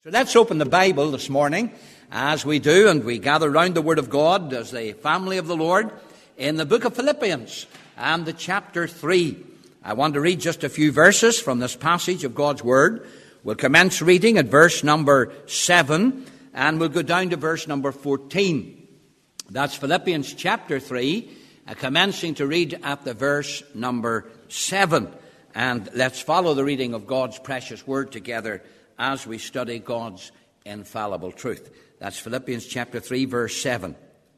So let's open the Bible this morning, as we do, and we gather round the Word of God as the family of the Lord in the book of Philippians and the chapter 3. I want to read just a few verses from this passage of God's Word. We'll commence reading at verse number 7, and we'll go down to verse number 14. That's Philippians chapter 3, commencing to read at the verse number 7. And let's follow the reading of God's precious Word together as we study God's infallible truth. That's Philippians chapter 3, verse 7.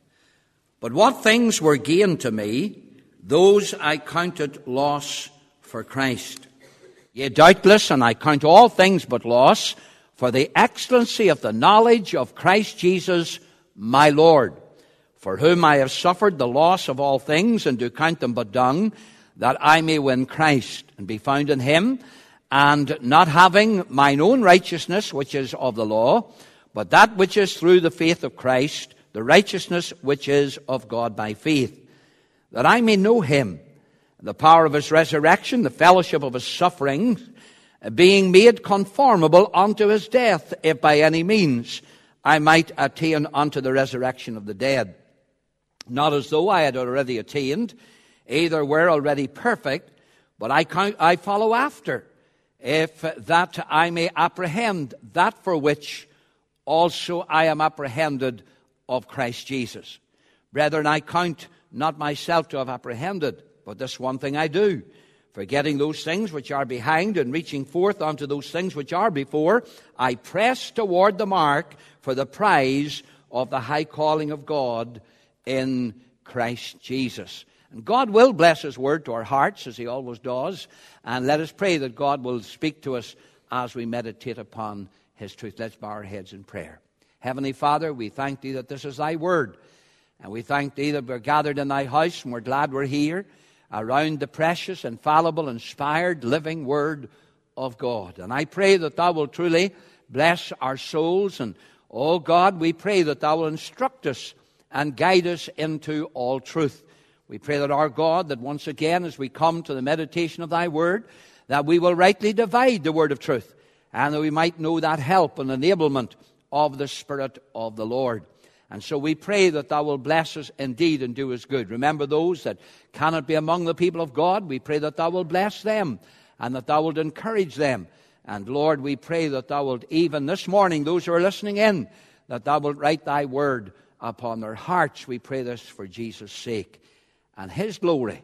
But what things were gain to me, those I counted loss for Christ. Yea, doubtless, and I count all things but loss, for the excellency of the knowledge of Christ Jesus my Lord, for whom I have suffered the loss of all things, and do count them but dung, that I may win Christ, and be found in him, and not having mine own righteousness, which is of the law, but that which is through the faith of Christ, the righteousness which is of God by faith, that I may know him, the power of his resurrection, the fellowship of his sufferings, being made conformable unto his death, if by any means I might attain unto the resurrection of the dead. Not as though I had already attained, either were already perfect, but I follow after, if that I may apprehend that for which also I am apprehended of Christ Jesus. Brethren, I count not myself to have apprehended, but this one thing I do, forgetting those things which are behind and reaching forth unto those things which are before, I press toward the mark for the prize of the high calling of God in Christ Jesus. And God will bless his word to our hearts, as he always does. And let us pray that God will speak to us as we meditate upon his truth. Let's bow our heads in prayer. Heavenly Father, we thank thee that this is thy word. And we thank thee that we're gathered in thy house, and we're glad we're here around the precious, infallible, inspired, living word of God. And I pray that thou will truly bless our souls. And, oh God, we pray that thou will instruct us and guide us into all truth. We pray that our God, that once again as we come to the meditation of thy word, that we will rightly divide the word of truth, and that we might know that help and enablement of the Spirit of the Lord. And so we pray that thou will bless us indeed and do us good. Remember those that cannot be among the people of God. We pray that thou will bless them, and that thou wilt encourage them. And Lord, we pray that thou wilt, even this morning, those who are listening in, that thou wilt write thy word upon their hearts. We pray this for Jesus' sake and his glory.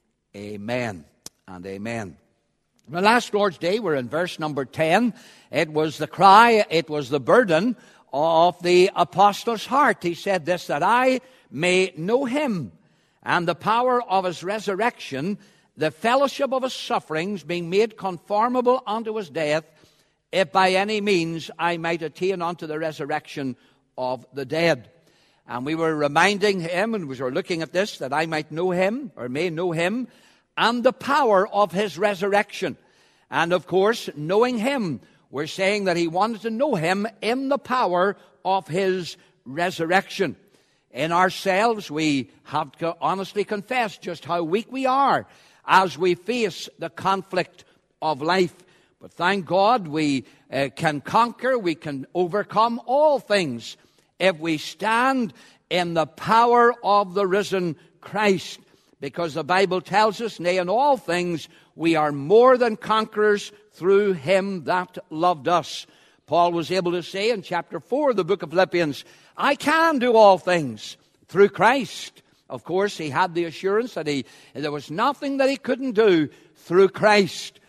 Amen and amen. The last Lord's Day, we're in verse number 10. It was the cry, it was the burden of the apostle's heart. He said this, that I may know him and the power of his resurrection, the fellowship of his sufferings, being made conformable unto his death, if by any means I might attain unto the resurrection of the dead. And we were reminding him, and we were looking at this, that I might know him, or may know him, and the power of his resurrection. And of course, knowing him, we're saying that he wanted to know him in the power of his resurrection. In ourselves, we have to honestly confess just how weak we are as we face the conflict of life. But thank God we can conquer, we can overcome all things if we stand in the power of the risen Christ. Because the Bible tells us, nay, in all things, we are more than conquerors through him that loved us. Paul was able to say in chapter 4 of the book of Philippians, I can do all things through Christ. Of course, he had the assurance that there was nothing that he couldn't do through Christ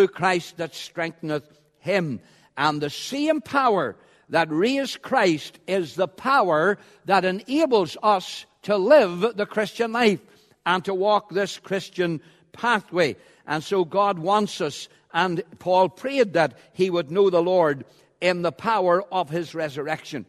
that strengtheneth him. And the same power that raised Christ is the power that enables us to live the Christian life and to walk this Christian pathway. And so God wants us, and Paul prayed that he would know the Lord in the power of his resurrection.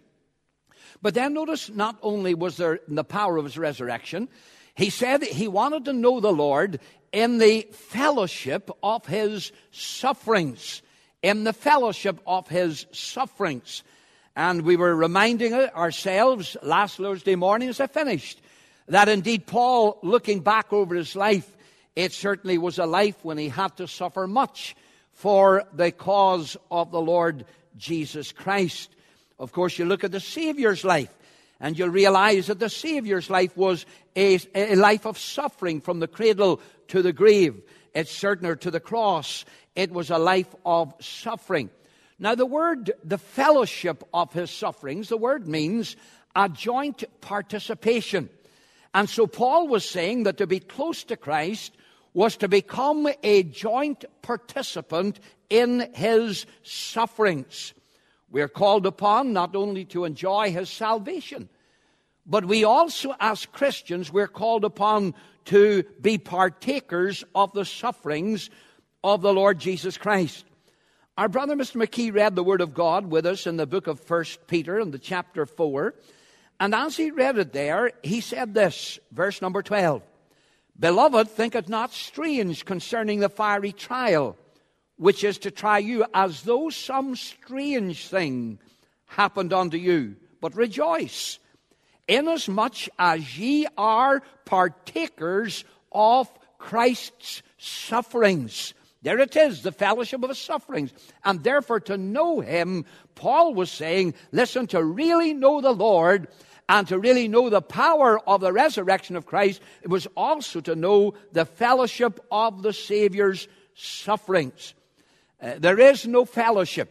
But then notice, not only was there the power of his resurrection, he said he wanted to know the Lord in the fellowship of his sufferings. In the fellowship of his sufferings. And we were reminding ourselves last Lord's Day morning as I finished, that indeed Paul, looking back over his life, it certainly was a life when he had to suffer much for the cause of the Lord Jesus Christ. Of course, you look at the Savior's life, and you'll realize that the Savior's life was a life of suffering from the cradle to the grave. It's certain, to the cross. It was a life of suffering. Now, the fellowship of his sufferings, the word means a joint participation. And so Paul was saying that to be close to Christ was to become a joint participant in his sufferings. We are called upon not only to enjoy his salvation, but we also, as Christians, we're called upon to be partakers of the sufferings of the Lord Jesus Christ. Our brother, Mr. McKee, read the Word of God with us in the book of 1 Peter in the chapter 4. And as he read it there, he said this, verse number 12. Beloved, think it not strange concerning the fiery trial, which is to try you, as though some strange thing happened unto you. But rejoice, inasmuch as ye are partakers of Christ's sufferings. There it is, the fellowship of his sufferings. And therefore, to know him, Paul was saying, listen, to really know the Lord and to really know the power of the resurrection of Christ, it was also to know the fellowship of the Savior's sufferings. There is no fellowship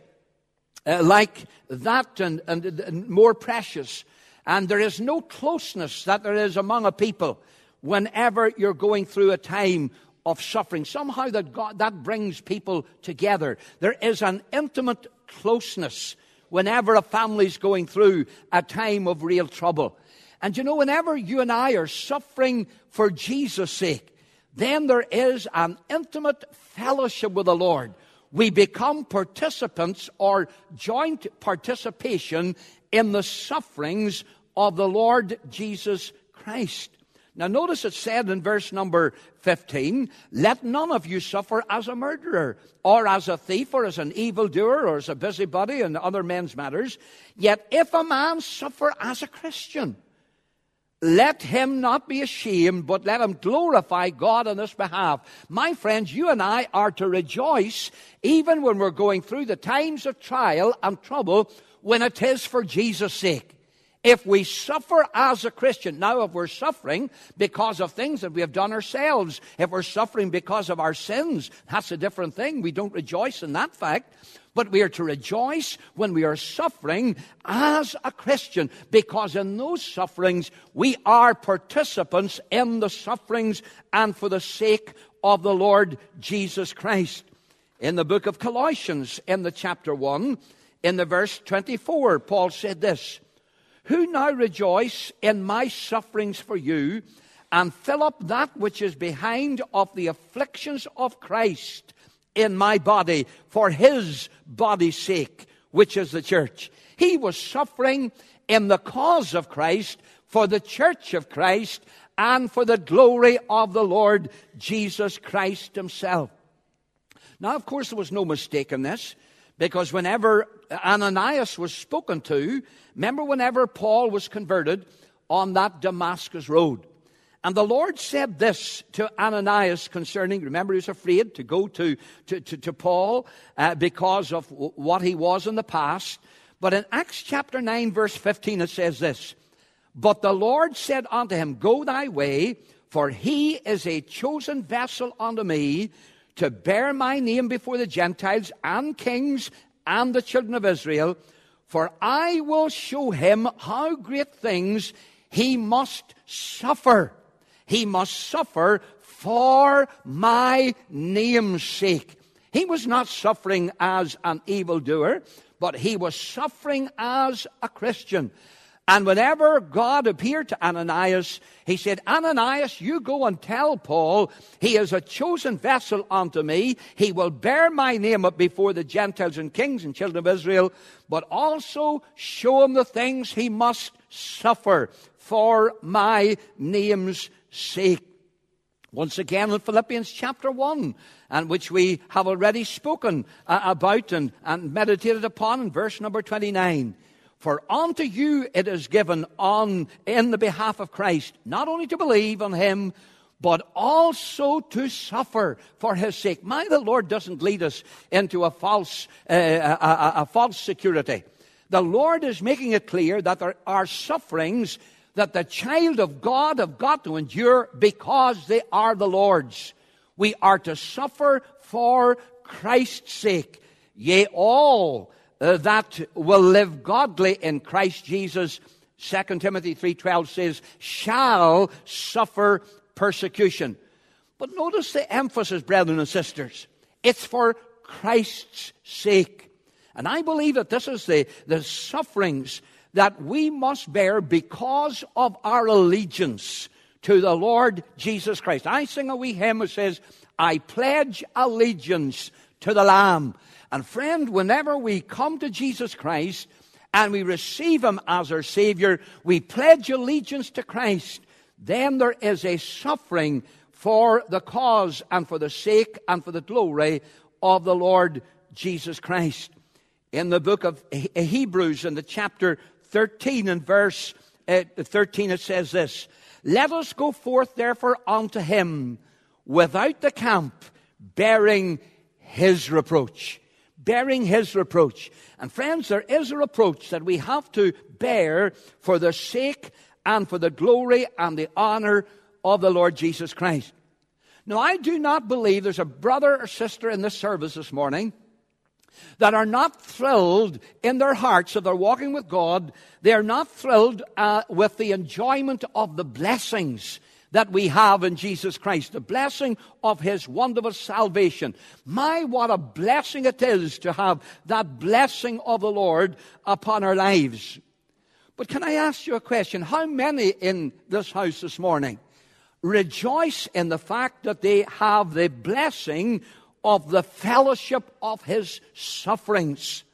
like that and more precious. And there is no closeness that there is among a people whenever you're going through a time of suffering. Somehow that brings people together. There is an intimate closeness whenever a family's going through a time of real trouble. And you know, whenever you and I are suffering for Jesus' sake, then there is an intimate fellowship with the Lord. We become participants or joint participation in the sufferings of the Lord Jesus Christ. Now notice it said in verse number 15, let none of you suffer as a murderer, or as a thief, or as an evildoer, or as a busybody in other men's matters. Yet if a man suffer as a Christian, let him not be ashamed, but let him glorify God on his behalf. My friends, you and I are to rejoice even when we're going through the times of trial and trouble, when it is for Jesus' sake. If we suffer as a Christian, now if we're suffering because of things that we have done ourselves, if we're suffering because of our sins, that's a different thing. We don't rejoice in that fact. But we are to rejoice when we are suffering as a Christian, because in those sufferings we are participants in the sufferings and for the sake of the Lord Jesus Christ. In the book of Colossians, in the chapter 1, in the verse 24, Paul said this, who now rejoice in my sufferings for you, and fill up that which is behind of the afflictions of Christ in my body, for his body's sake, which is the church. He was suffering in the cause of Christ, for the church of Christ, and for the glory of the Lord Jesus Christ himself. Now, of course, there was no mistake in this, because whenever Ananias was spoken to, remember whenever Paul was converted on that Damascus road, and the Lord said this to Ananias concerning, remember he was afraid to go to Paul because of what he was in the past. But in Acts chapter 9 verse 15 it says this, but the Lord said unto him, go thy way, for he is a chosen vessel unto me, to bear my name before the Gentiles and kings and the children of Israel, for I will show him how great things he must suffer. He must suffer for my name's sake. He was not suffering as an evildoer, but he was suffering as a Christian. And whenever God appeared to Ananias, he said, Ananias, you go and tell Paul, he is a chosen vessel unto me. He will bear my name up before the Gentiles and kings and children of Israel, but also show him the things he must suffer for my name's sake. Once again in Philippians chapter 1, and which we have already spoken about and meditated upon in verse number 29. For unto you it is given in the behalf of Christ, not only to believe on him, but also to suffer for his sake. The Lord doesn't lead us into a false security. The Lord is making it clear that there are sufferings that the child of God have got to endure because they are the Lord's. We are to suffer for Christ's sake. Yea, all that will live godly in Christ Jesus, 2 Timothy 3:12 says, shall suffer persecution. But notice the emphasis, brethren and sisters. It's for Christ's sake. And I believe that this is the sufferings that we must bear because of our allegiance to the Lord Jesus Christ. I sing a wee hymn that says, I pledge allegiance to the Lamb. And friend, whenever we come to Jesus Christ and we receive him as our Savior, we pledge allegiance to Christ. Then there is a suffering for the cause and for the sake and for the glory of the Lord Jesus Christ. In the book of Hebrews, in the chapter 13 and verse 13, it says this, let us go forth therefore unto him without the camp, bearing his reproach. Bearing his reproach. And friends, there is a reproach that we have to bear for the sake and for the glory and the honor of the Lord Jesus Christ. Now, I do not believe there's a brother or sister in this service this morning that are not thrilled in their hearts, if they're walking with God, they are not thrilled with the enjoyment of the blessings that we have in Jesus Christ, the blessing of his wonderful salvation. My, what a blessing it is to have that blessing of the Lord upon our lives. But can I ask you a question? How many in this house this morning rejoice in the fact that they have the blessing of the fellowship of his sufferings?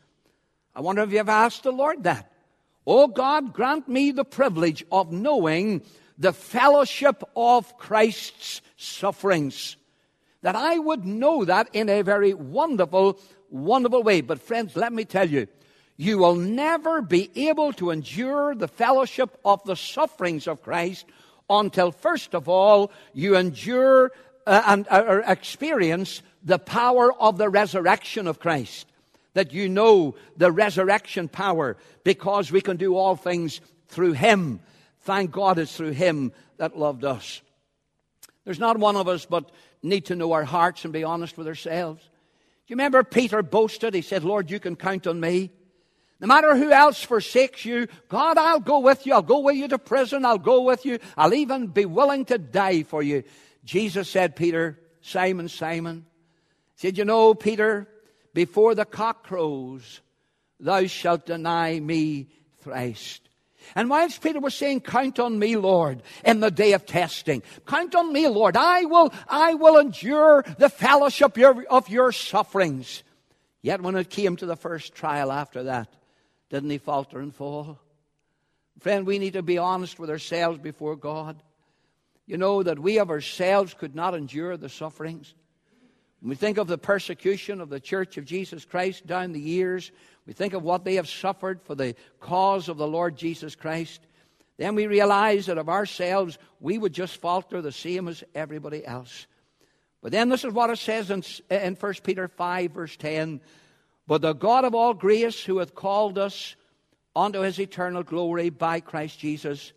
I wonder if you have asked the Lord that. Oh God, grant me the privilege of knowing the fellowship of Christ's sufferings, that I would know that in a very wonderful, wonderful way. But friends, let me tell you, you will never be able to endure the fellowship of the sufferings of Christ until, first of all, you endure and experience the power of the resurrection of Christ. That you know the resurrection power, because we can do all things through him. Thank God it's through him that loved us. There's not one of us but need to know our hearts and be honest with ourselves. Do you remember Peter boasted? He said, Lord, you can count on me. No matter who else forsakes you, God, I'll go with you. I'll go with you to prison. I'll go with you. I'll even be willing to die for you. Jesus said, Peter, Simon, Simon, said, you know, Peter, before the cock crows, thou shalt deny me thrice. And whilst Peter was saying, count on me, Lord, in the day of testing. Count on me, Lord. I will endure the fellowship of your sufferings. Yet when it came to the first trial after that, didn't he falter and fall? Friend, we need to be honest with ourselves before God. You know that we of ourselves could not endure the sufferings. When we think of the persecution of the Church of Jesus Christ down the years, we think of what they have suffered for the cause of the Lord Jesus Christ, then we realize that of ourselves, we would just falter the same as everybody else. But then this is what it says in 1 Peter 5, verse 10. But the God of all grace, who hath called us unto his eternal glory by Christ Jesus,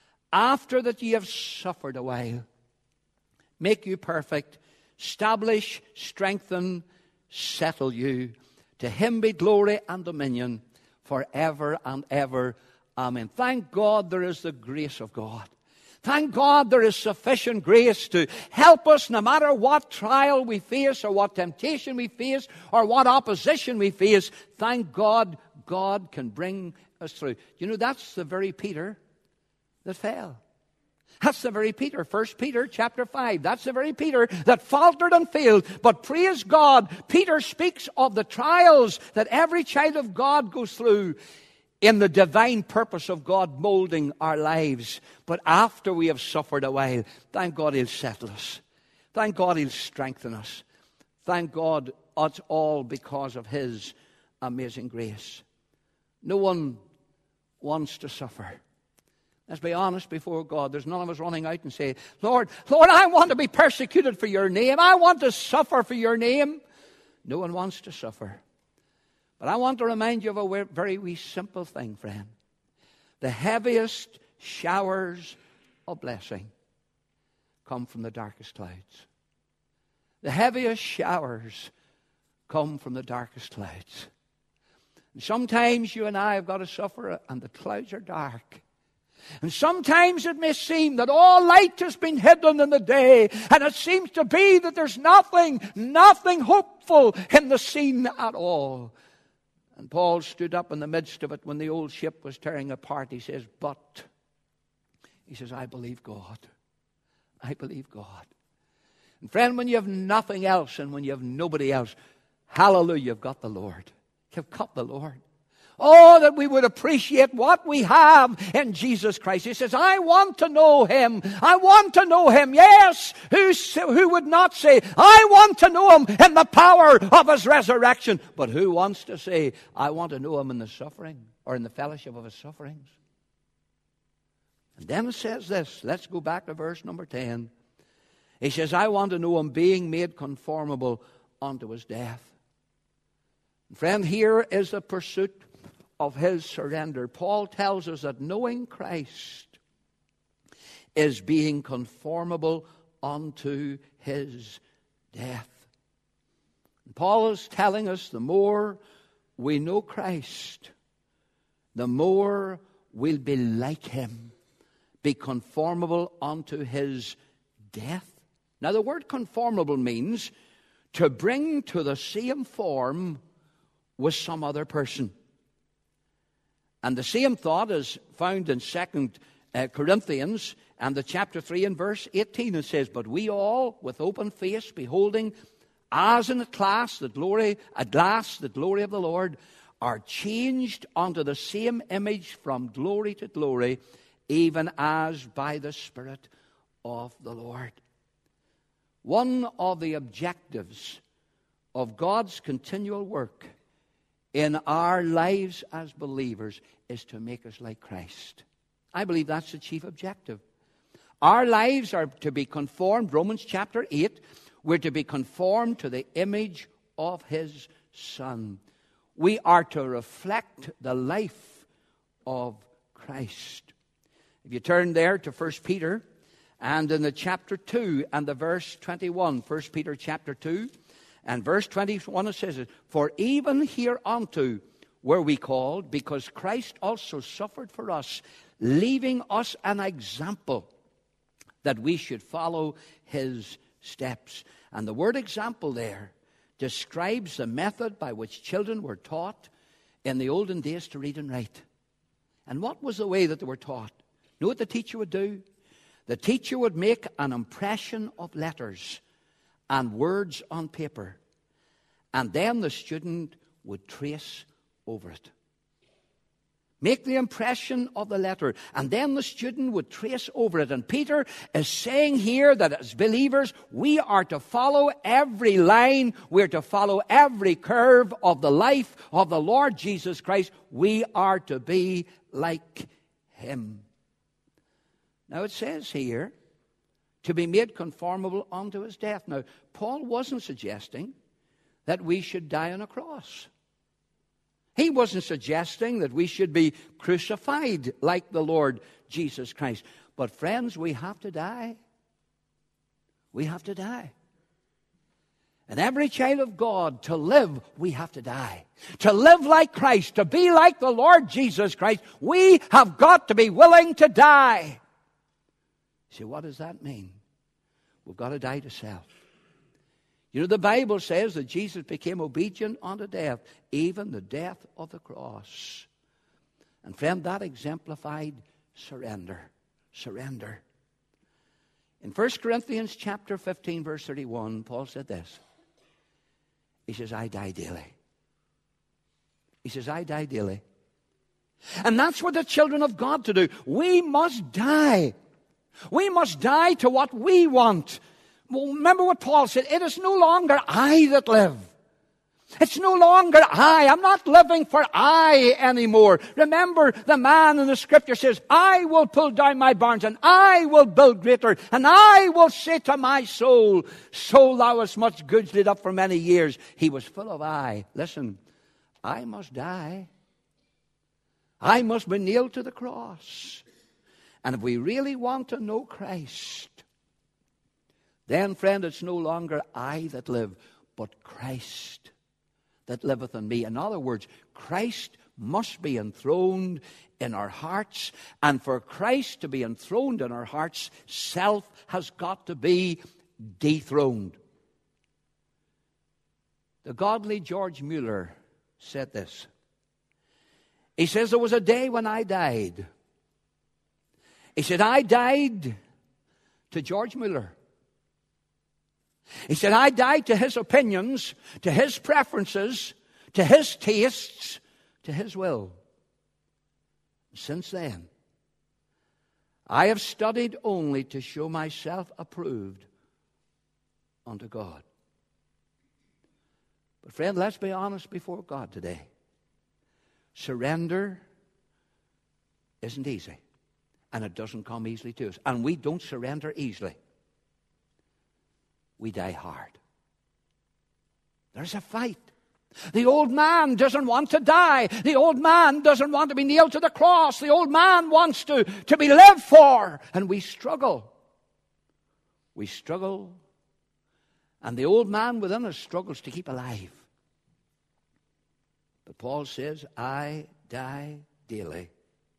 after that ye have suffered a while, make you perfect, establish, strengthen, settle you. To him be glory and dominion forever and ever. Amen. Thank God there is the grace of God. Thank God there is sufficient grace to help us no matter what trial we face or what temptation we face or what opposition we face. Thank God, God can bring us through. You know, that's the very Peter that fell. That's the very Peter, 1 Peter chapter 5. That's the very Peter that faltered and failed. But praise God, Peter speaks of the trials that every child of God goes through in the divine purpose of God molding our lives. But after we have suffered a while, thank God he'll settle us. Thank God he'll strengthen us. Thank God it's all because of his amazing grace. No one wants to suffer. Let's be honest before God. There's none of us running out and saying, Lord, I want to be persecuted for your name. I want to suffer for your name. No one wants to suffer. But I want to remind you of a very wee simple thing, friend. The heaviest showers of blessing come from the darkest clouds. The heaviest showers come from the darkest clouds. And sometimes you and I have got to suffer, and the clouds are dark. And sometimes it may seem that all light has been hidden in the day, and it seems to be that there's nothing hopeful in the scene at all. And Paul stood up in the midst of it when the old ship was tearing apart. He says, I believe God. I believe God. And friend, when you have nothing else and when you have nobody else, hallelujah, you've got the Lord. You've got the Lord. Oh, that we would appreciate what we have in Jesus Christ. He says, I want to know Him. I want to know Him. Yes, who would not say, I want to know Him in the power of His resurrection. But who wants to say, I want to know Him in the suffering or in the fellowship of His sufferings? And then it says this. Let's go back to verse number 10. He says, I want to know Him being made conformable unto His death. And friend, here is the pursuit of His surrender. Paul tells us that knowing Christ is being conformable unto His death. And Paul is telling us the more we know Christ, the more we'll be like Him, be conformable unto His death. Now the word conformable means to bring to the same form with some other person. And the same thought is found in 2 Corinthians and the chapter 3 and verse 18. It says, but we all with open face beholding as in a glass the glory of the Lord are changed unto the same image from glory to glory, even as by the Spirit of the Lord. One of the objectives of God's continual work in our lives as believers is to make us like Christ. I believe that's the chief objective. Our lives are to be conformed, Romans chapter 8, we're to be conformed to the image of His Son. We are to reflect the life of Christ. If you turn there to 1 Peter, and in the chapter 2 and the verse 21, 1 Peter chapter 2, and verse 21, it says, for even hereunto were we called, because Christ also suffered for us, leaving us an example that we should follow His steps. And the word example there describes the method by which children were taught in the olden days to read and write. And what was the way that they were taught? You know what the teacher would do? The teacher would make an impression of letters and words on paper, and then the student would trace over it. Make the impression of the letter, and then the student would trace over it. And Peter is saying here that as believers, we are to follow every line, we're to follow every curve of the life of the Lord Jesus Christ. We are to be like Him. Now it says here, to be made conformable unto His death. Now, Paul wasn't suggesting that we should die on a cross. He wasn't suggesting that we should be crucified like the Lord Jesus Christ. But friends, we have to die. We have to die. And every child of God, to live, we have to die. To live like Christ, to be like the Lord Jesus Christ, we have got to be willing to die. See, what does that mean? We've got to die to self. You know, the Bible says that Jesus became obedient unto death, even the death of the cross. And friend, that exemplified surrender. Surrender. In 1 Corinthians chapter 15, verse 31, Paul said this. He says, I die daily. He says, I die daily. And that's what the children of God to do. We must die. We must die to what we want. Well, remember what Paul said. It is no longer I that live. It's no longer I. I'm not living for I anymore. Remember, the man in the scripture says, I will pull down my barns, and I will build greater, and I will say to my soul, soul, thou hast much goods laid up for many years. He was full of I. Listen, I must die. I must be nailed to the cross. And if we really want to know Christ, then, friend, it's no longer I that live, but Christ that liveth in me. In other words, Christ must be enthroned in our hearts. And for Christ to be enthroned in our hearts, self has got to be dethroned. The godly George Mueller said this. He says, there was a day when I died. He said, I died to George Mueller. He said, I died to his opinions, to his preferences, to his tastes, to his will. Since then, I have studied only to show myself approved unto God. But friend, let's be honest before God today. Surrender isn't easy. And it doesn't come easily to us. And we don't surrender easily. We die hard. There's a fight. The old man doesn't want to die. The old man doesn't want to be nailed to the cross. The old man wants to be lived for. And we struggle. We struggle. And the old man within us struggles to keep alive. But Paul says, I die daily,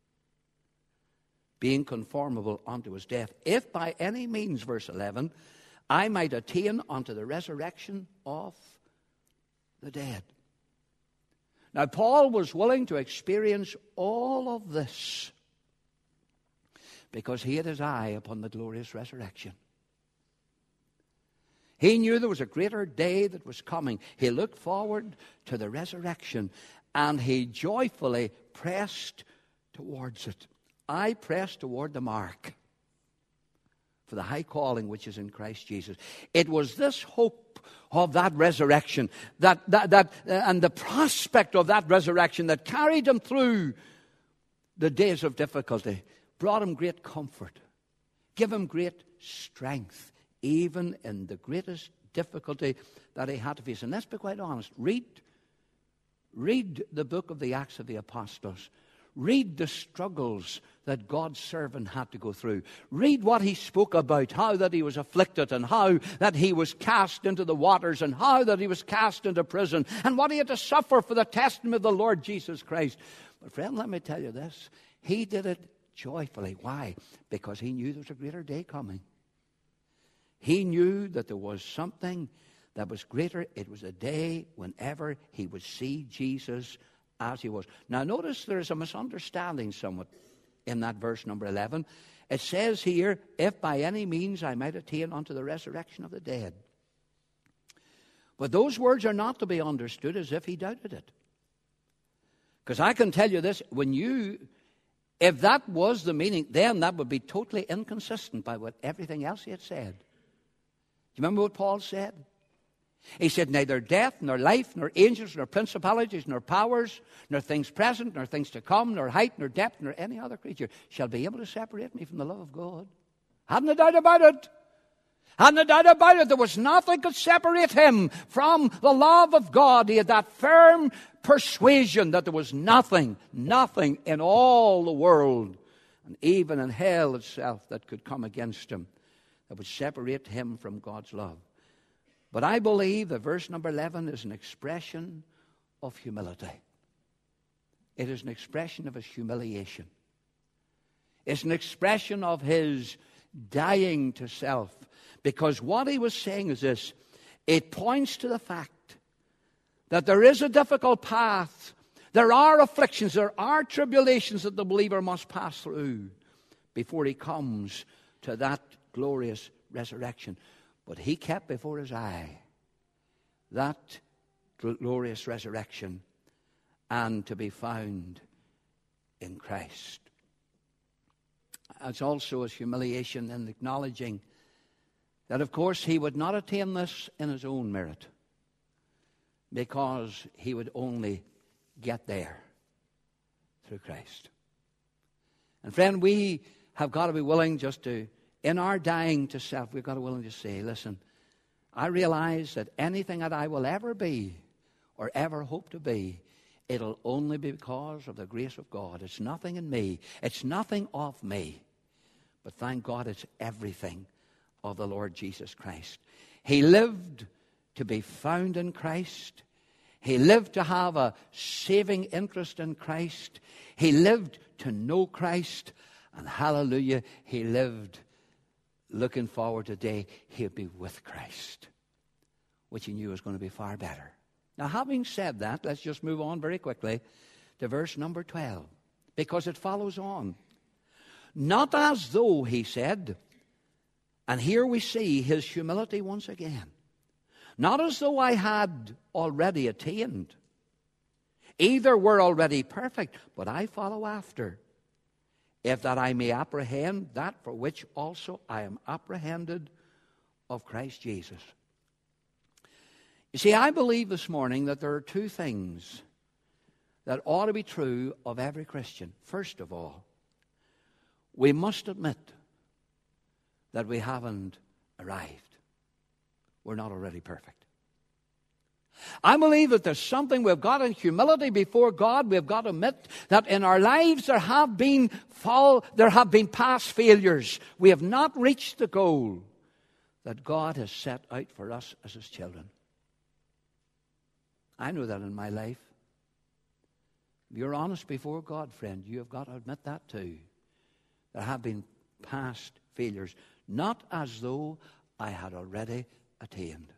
being conformable unto his death, if by any means, verse 11, I might attain unto the resurrection of the dead. Now, Paul was willing to experience all of this because he had his eye upon the glorious resurrection. He knew there was a greater day that was coming. He looked forward to the resurrection, and he joyfully pressed towards it. I press toward the mark for the high calling which is in Christ Jesus. It was this hope of that resurrection, and the prospect of that resurrection that carried him through the days of difficulty, brought him great comfort, give him great strength, even in the greatest difficulty that he had to face. And let's be quite honest. Read the book of the Acts of the Apostles. Read the struggles that God's servant had to go through. Read what he spoke about, how that he was afflicted, and how that he was cast into the waters, and how that he was cast into prison, and what he had to suffer for the testimony of the Lord Jesus Christ. But friend, let me tell you this. He did it joyfully. Why? Because he knew there was a greater day coming. He knew that there was something that was greater. It was a day whenever he would see Jesus as he was. Now notice there is a misunderstanding somewhat in that verse number 11. It says here, if by any means I might attain unto the resurrection of the dead. But those words are not to be understood as if he doubted it. Because I can tell you this, if that was the meaning, then that would be totally inconsistent by what everything else he had said. Do you remember what Paul said? He said, neither death, nor life, nor angels, nor principalities, nor powers, nor things present, nor things to come, nor height, nor depth, nor any other creature shall be able to separate me from the love of God. Hadn't a doubt about it. Hadn't a doubt about it. There was nothing could separate him from the love of God. He had that firm persuasion that there was nothing in all the world, and even in hell itself, that could come against him, that would separate him from God's love. But I believe that verse number 11 is an expression of humility. It is an expression of his humiliation. It's an expression of his dying to self. Because what he was saying is this. It points to the fact that there is a difficult path. There are afflictions, there are tribulations that the believer must pass through before he comes to that glorious resurrection. But he kept before his eye that glorious resurrection, and to be found in Christ. It's also his humiliation in acknowledging that, of course, he would not attain this in his own merit. because he would only get there through Christ. And friend, we have got to be willing just to, in our dying to self, we've got to be willing to say, listen, I realize that anything that I will ever be or ever hope to be, it'll only be because of the grace of God. It's nothing in me. It's nothing of me. But thank God it's everything of the Lord Jesus Christ. He lived to be found in Christ. He lived to have a saving interest in Christ. He lived to know Christ. And hallelujah, he lived looking forward to the day he'll be with Christ, which he knew was going to be far better. Now, having said that, let's just move on very quickly to verse number 12, because it follows on. Not as though, he said, and here we see his humility once again. Not as though I had already attained, either were already perfect, but I follow after, if that I may apprehend that for which also I am apprehended of Christ Jesus. You see, I believe this morning that there are two things that ought to be true of every Christian. First of all, we must admit that we haven't arrived. We're not already perfect. I believe that there's something we've got in humility before God. We've got to admit that in our lives there have been past failures. We have not reached the goal that God has set out for us as his children. I know that in my life. If you're honest before God, friend, you have got to admit that too. There have been past failures, not as though I had already attained.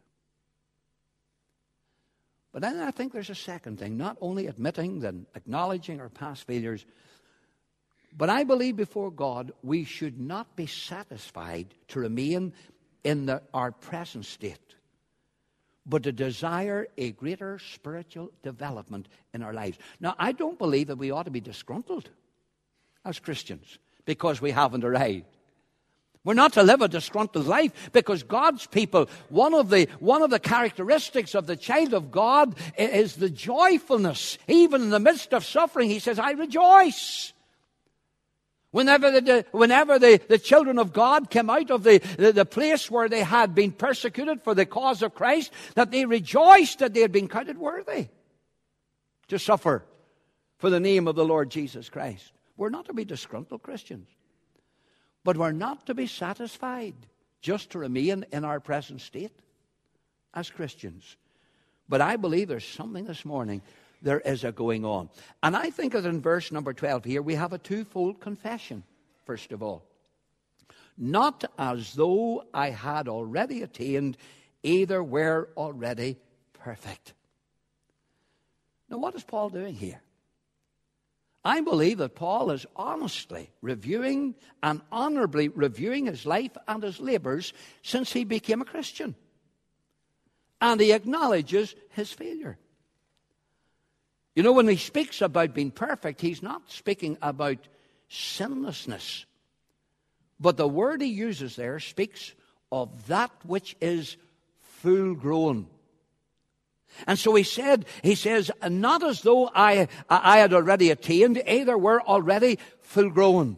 But then I think there's a second thing, not only admitting and acknowledging our past failures, but I believe before God we should not be satisfied to remain in our present state, but to desire a greater spiritual development in our lives. Now, I don't believe that we ought to be disgruntled as Christians because we haven't arrived. We're not to live a disgruntled life, because God's people, one of the characteristics of the child of God is the joyfulness. Even in the midst of suffering, he says, I rejoice. Whenever the children of God came out of the place where they had been persecuted for the cause of Christ, that they rejoiced that they had been counted worthy to suffer for the name of the Lord Jesus Christ. We're not to be disgruntled Christians. But we're not to be satisfied just to remain in our present state as Christians. But I believe there's something this morning, there is a going on. And I think that in verse number 12 here, we have a twofold confession, first of all. Not as though I had already attained, either were already perfect. Now, what is Paul doing here? I believe that Paul is honestly reviewing and honorably reviewing his life and his labors since he became a Christian. And he acknowledges his failure. You know, when he speaks about being perfect, he's not speaking about sinlessness. But the word he uses there speaks of that which is full grown. And so he says, not as though I had already attained, either were already full grown.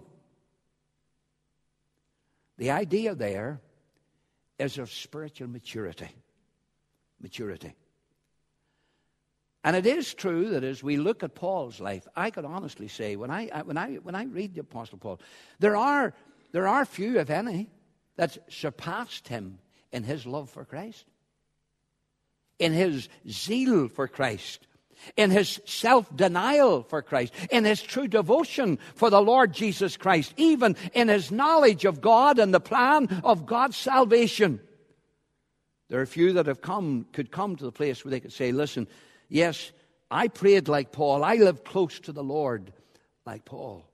The idea there is of spiritual maturity. Maturity. And it is true that as we look at Paul's life, I could honestly say, when I read the Apostle Paul, there are few, if any, that surpassed him in his love for Christ, in his zeal for Christ, in his self-denial for Christ, in his true devotion for the Lord Jesus Christ, even in his knowledge of God and the plan of God's salvation. There are few that could come to the place where they could say, listen, yes, I prayed like Paul. I lived close to the Lord like Paul.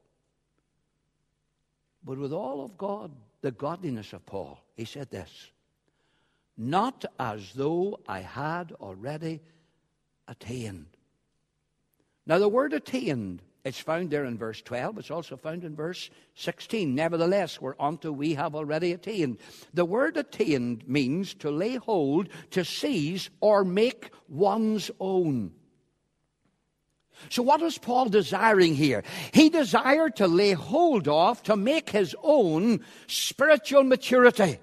But with all of God, the godliness of Paul, he said this, not as though I had already attained. Now, the word attained It's found there in verse 12. It's also found in verse 16. Nevertheless, whereunto we have already attained. The word attained means to lay hold, to seize, or make one's own. So what was Paul desiring here? He desired to lay hold of, to make his own spiritual maturity.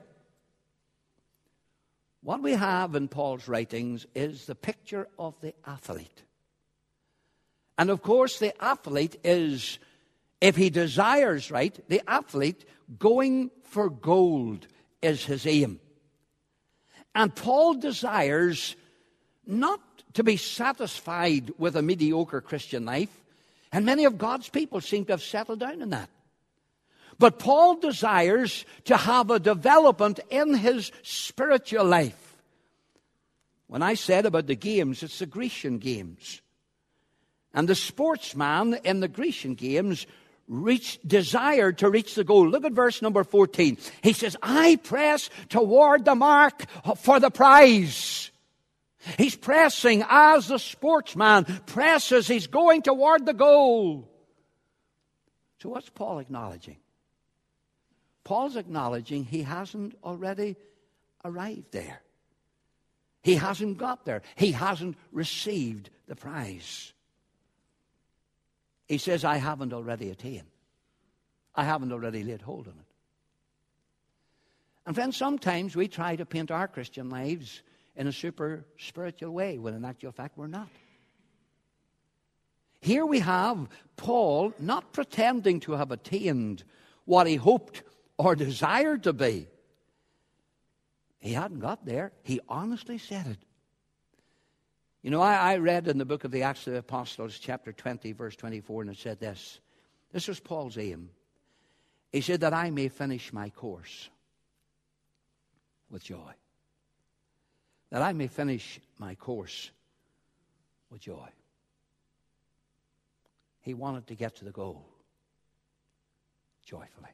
What we have in Paul's writings is the picture of the athlete. And of course, the athlete is, if he desires right, the athlete going for gold is his aim. And Paul desires not to be satisfied with a mediocre Christian life. And many of God's people seem to have settled down in that. But Paul desires to have a development in his spiritual life. When I said about the games, it's the Grecian games. And the sportsman in the Grecian games desired to reach the goal. Look at verse number 14. He says, I press toward the mark for the prize. He's pressing as the sportsman presses. He's going toward the goal. So what's Paul acknowledging? Paul's acknowledging he hasn't already arrived there. He hasn't got there. He hasn't received the prize. He says, I haven't already attained. I haven't already laid hold on it. And friends, sometimes we try to paint our Christian lives in a super spiritual way, when in actual fact we're not. Here we have Paul not pretending to have attained what he hoped or desired to be. He hadn't got there. He honestly said it. You know, I read in the book of the Acts of the Apostles, chapter 20, verse 24, and it said this. This was Paul's aim. He said, that I may finish my course with joy. That I may finish my course with joy. He wanted to get to the goal joyfully.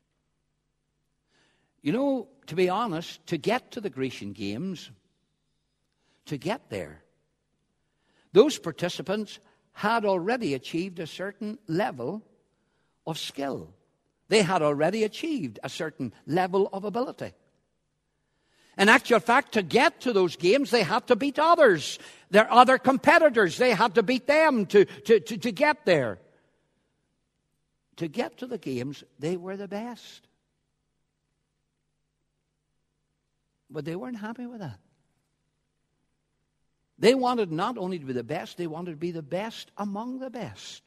You know, to be honest, to get to the Grecian Games, to get there, those participants had already achieved a certain level of skill. They had already achieved a certain level of ability. In actual fact, to get to those games, they had to beat others. Their other competitors, they had to beat them to get there. To get to the games, they were the best. But they weren't happy with that. They wanted not only to be the best, they wanted to be the best among the best.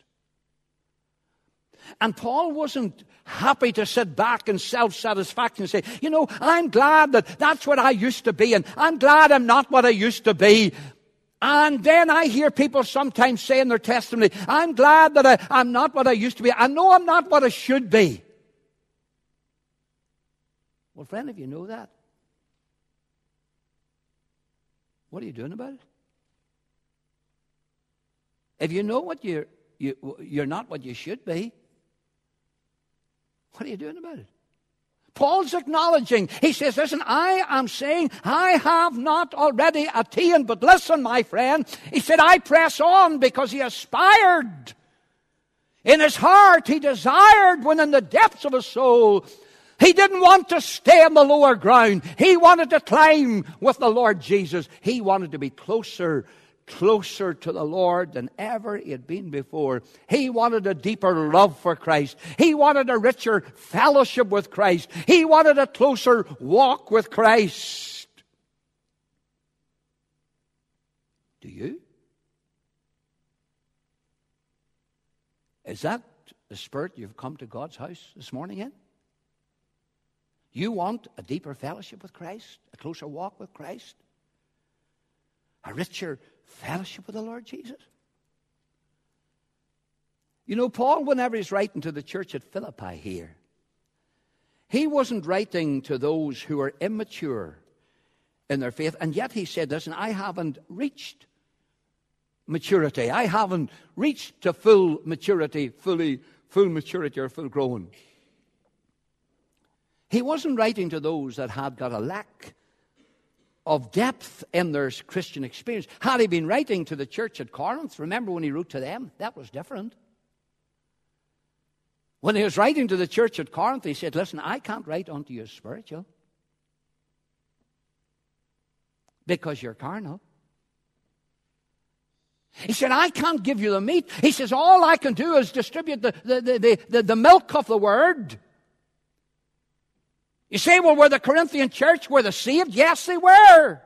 And Paul wasn't happy to sit back in self-satisfaction and say, you know, I'm glad that that's what I used to be, and I'm glad I'm not what I used to be. And then I hear people sometimes say in their testimony, I'm glad that I'm not what I used to be. I know I'm not what I should be. Well, friend, if you know that, what are you doing about it? If you know what you're not what you should be, what are you doing about it? Paul's acknowledging. He says, listen, I am saying I have not already attained, but listen, my friend. He said, I press on because he aspired. In his heart, he desired when in the depths of his soul, he didn't want to stay on the lower ground. He wanted to climb with the Lord Jesus. He wanted to be closer to the Lord than ever he had been before. He wanted a deeper love for Christ. He wanted a richer fellowship with Christ. He wanted a closer walk with Christ. Do you? Is that the spirit you've come to God's house this morning in? You want a deeper fellowship with Christ, a closer walk with Christ, a richer fellowship with the Lord Jesus? You know, Paul, whenever he's writing to the church at Philippi here, he wasn't writing to those who are immature in their faith, and yet he said, listen, I haven't reached maturity. I haven't reached to full maturity, full maturity or full grown. He wasn't writing to those that had got a lack of depth in their Christian experience. Had he been writing to the church at Corinth, remember when he wrote to them? That was different. When he was writing to the church at Corinth, he said, listen, I can't write unto you spiritual, because you're carnal. He said, I can't give you the meat. He says, all I can do is distribute the milk of the word. You say, well, were the Corinthian church, were they saved? Yes, they were.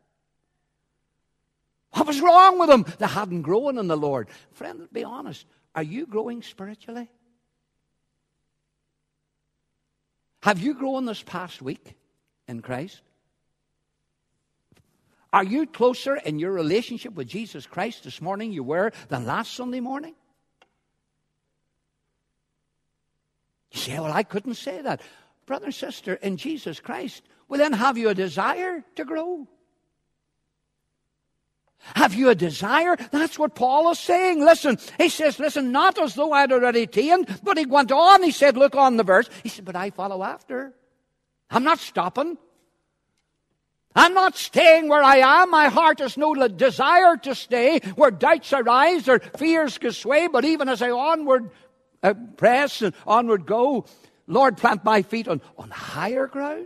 What was wrong with them? They hadn't grown in the Lord. Friend, be honest. Are you growing spiritually? Have you grown this past week in Christ? Are you closer in your relationship with Jesus Christ this morning you were than last Sunday morning? You say, well, I couldn't say that. Brother and sister, in Jesus Christ, well, then have you a desire to grow? Have you a desire? That's what Paul is saying. Listen, he says, listen, not as though I'd already attained, but he went on, he said, look on the verse. He said, but I follow after. I'm not stopping. I'm not staying where I am. My heart has no desire to stay where doubts arise or fears can sway. But even as I onward press and onward go, Lord, plant my feet on higher ground.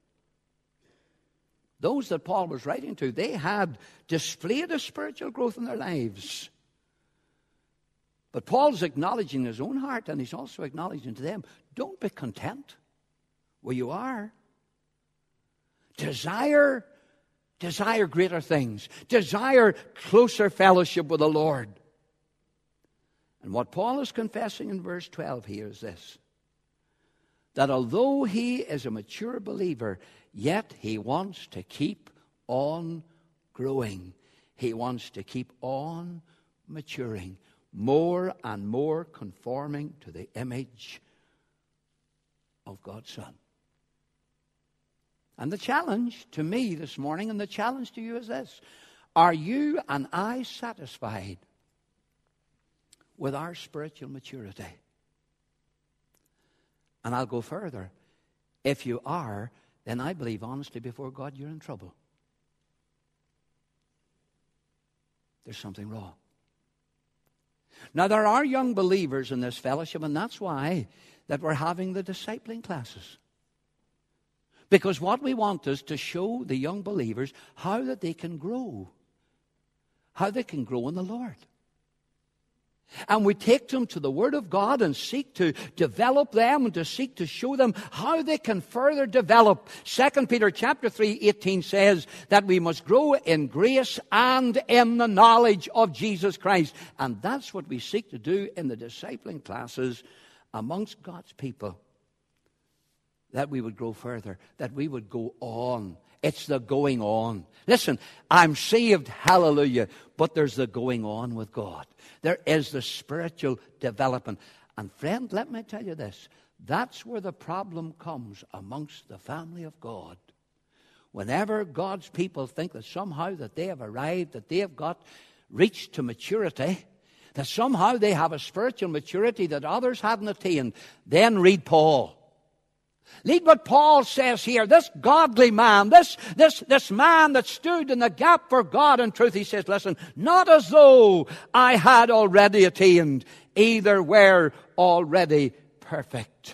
Those that Paul was writing to, they had displayed a spiritual growth in their lives. But Paul's acknowledging his own heart, and he's also acknowledging to them, don't be content where you are. Desire greater things. Desire closer fellowship with the Lord. And what Paul is confessing in verse 12 here is this: that although he is a mature believer, yet he wants to keep on growing. He wants to keep on maturing, more and more conforming to the image of God's Son. And the challenge to me this morning, and the challenge to you is this: are you and I satisfied with our spiritual maturity? And I'll go further. If you are, then I believe honestly before God you're in trouble. There's something wrong. Now, there are young believers in this fellowship, and that's why that we're having the discipling classes. Because what we want is to show the young believers how that they can grow. How they can grow in the Lord. And we take them to the Word of God and seek to develop them and to seek to show them how they can further develop. 2 Peter chapter 3:18 says that we must grow in grace and in the knowledge of Jesus Christ. And that's what we seek to do in the discipling classes amongst God's people. That we would grow further, that we would go on. It's the going on. Listen, I'm saved, hallelujah, but there's the going on with God. There is the spiritual development. And friend, let me tell you this. That's where the problem comes amongst the family of God. Whenever God's people think that somehow that they have arrived, that they have reached to maturity, that somehow they have a spiritual maturity that others hadn't attained, then read Paul. Read what Paul says here. This godly man, this man that stood in the gap for God and truth, he says, listen, not as though I had already attained, either were already perfect.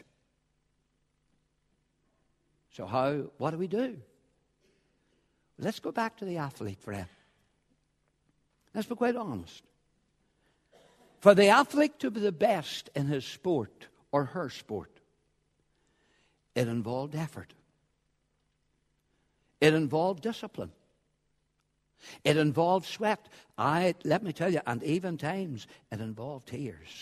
So what do we do? Let's go back to the athlete, friend. Let's be quite honest. For the athlete to be the best in his sport or her sport, it involved effort. It involved discipline. It involved sweat. Let me tell you, and even times it involved tears.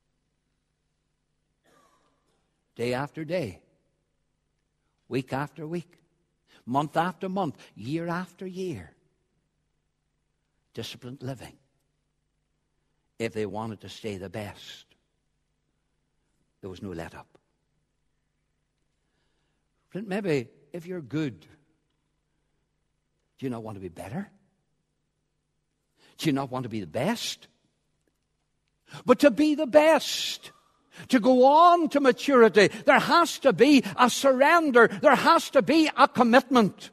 Day after day. Week after week. Month after month. Year after year. Disciplined living. If they wanted to stay the best. There was no let up. Maybe if you're good, do you not want to be better? Do you not want to be the best? But to be the best, to go on to maturity, there has to be a surrender. There has to be a commitment.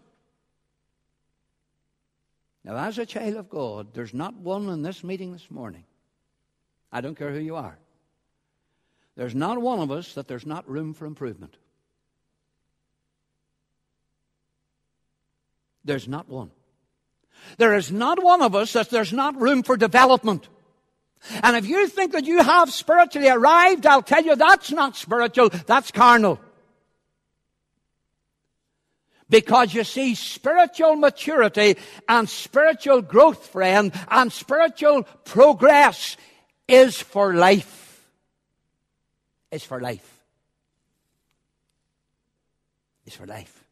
Now, as a child of God, there's not one in this meeting this morning. I don't care who you are. There's not one of us that there's not room for improvement. There's not one. There is not one of us that there's not room for development. And if you think that you have spiritually arrived, I'll tell you that's not spiritual, that's carnal. Because you see, spiritual maturity and spiritual growth, friend, and spiritual progress is for life. It's for life. It's for life.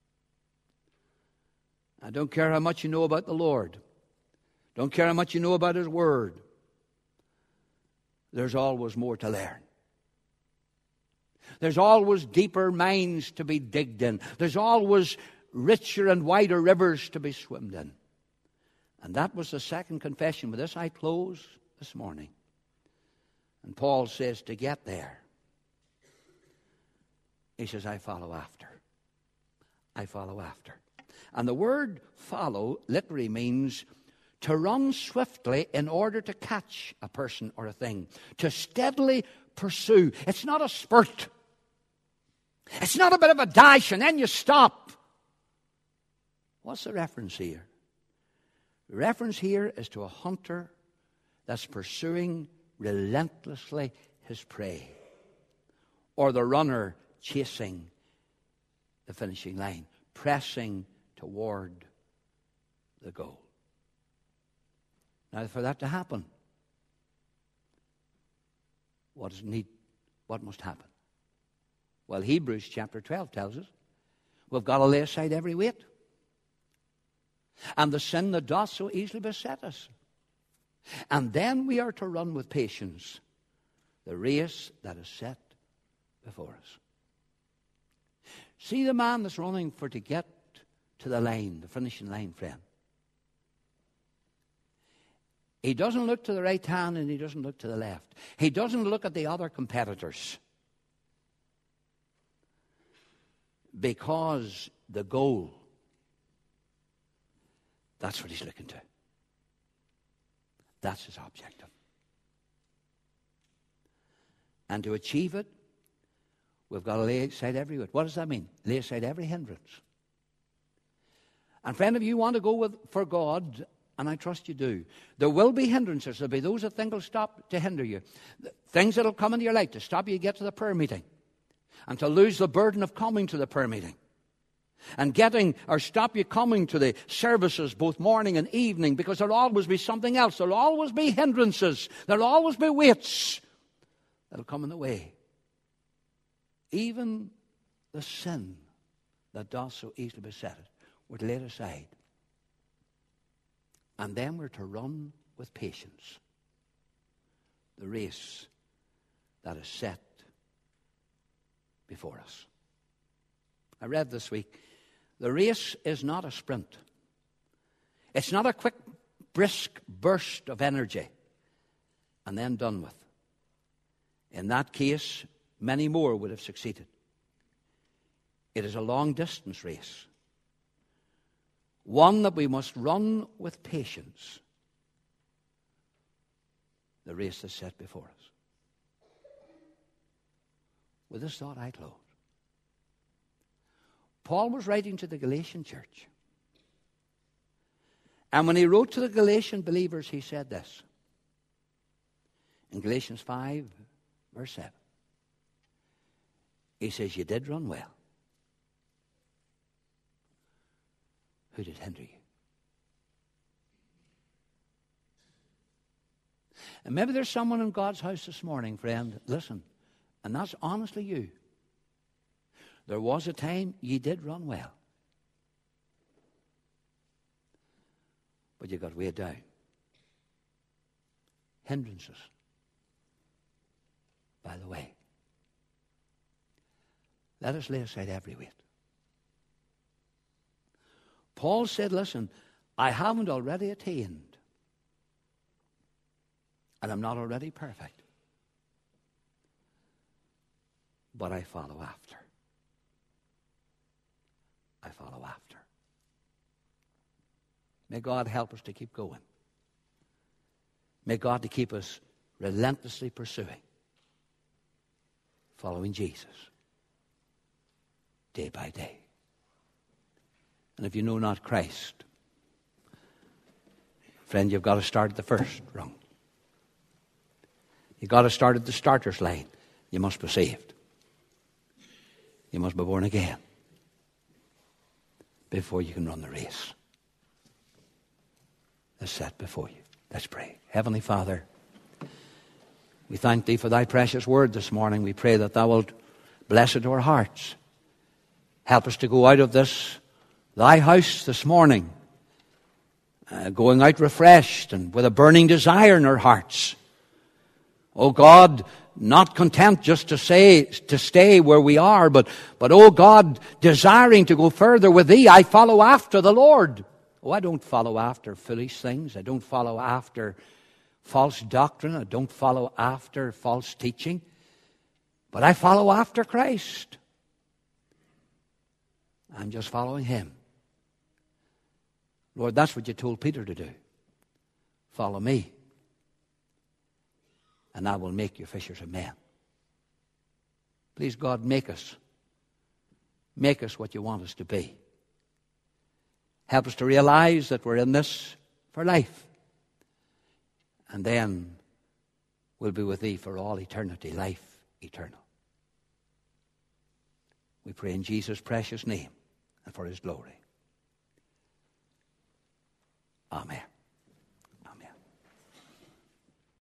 I don't care how much you know about the Lord. Don't care how much you know about His Word. There's always more to learn. There's always deeper mines to be digged in. There's always richer and wider rivers to be swimmed in. And that was the second confession. With this I close this morning. And Paul says, to get there, he says, I follow after. I follow after. And the word follow literally means to run swiftly in order to catch a person or a thing. To steadily pursue. It's not a spurt. It's not a bit of a dash and then you stop. What's the reference here? The reference here is to a hunter that's pursuing relentlessly his prey. Or the runner chasing the finishing line. Pressing toward the goal. Now, for that to happen, what must happen? Well, Hebrews chapter 12 tells us we've got to lay aside every weight and the sin that doth so easily beset us. And then we are to run with patience the race that is set before us. See the man that's running to get to the line, the finishing line, friend. He doesn't look to the right hand and he doesn't look to the left. He doesn't look at the other competitors. Because the goal, that's what he's looking to. That's his objective. And to achieve it, we've got to lay aside every weight. What does that mean? Lay aside every hindrance. And friend, if you want to go for God, and I trust you do, there will be hindrances. There'll be those that think will stop to hinder you. Things that will come into your life to stop you to get to the prayer meeting. And to lose the burden of coming to the prayer meeting. And stop you coming to the services both morning and evening, because there'll always be something else. There'll always be hindrances. There'll always be weights that'll come in the way. Even the sin that doth so easily beset it, we're to lay it aside. And then we're to run with patience the race that is set before us. I read this week, the race is not a sprint. It's not a quick, brisk burst of energy and then done with. In that case, many more would have succeeded. It is a long-distance race. One that we must run with patience. The race that's set before us. With this thought, I close. Paul was writing to the Galatian church. And when he wrote to the Galatian believers, he said this. In Galatians 5, verse 7. He says, you did run well. Who did hinder you? And maybe there's someone in God's house this morning, friend, listen, and that's honestly you. There was a time you did run well. But you got weighed down. Hindrances by the way. Let us lay aside every weight. Paul said, listen, I haven't already attained. And I'm not already perfect. But I follow after. I follow after. May God help us to keep going. May God to keep us relentlessly pursuing following Jesus day by day. And if you know not Christ, friend, you've got to start at the first rung. You've got to start at the starter's line. You must be saved. You must be born again before you can run the race that's set before you. Let's pray. Heavenly Father, we thank Thee for Thy precious word this morning. We pray that Thou wilt bless it to our hearts. Help us to go out of this, Thy house this morning, going out refreshed and with a burning desire in our hearts. Oh God, not content just to stay where we are, but oh God, desiring to go further with Thee. I follow after the Lord. Oh, I don't follow after foolish things. I don't follow after false doctrine. I don't follow after false teaching. But I follow after Christ. I'm just following Him. Lord, that's what You told Peter to do. Follow Me, and I will make you fishers of men. Please, God, make us what You want us to be. Help us to realize that we're in this for life. And then we'll be with Thee for all eternity, life eternal. We pray in Jesus' precious name and for His glory. Amen.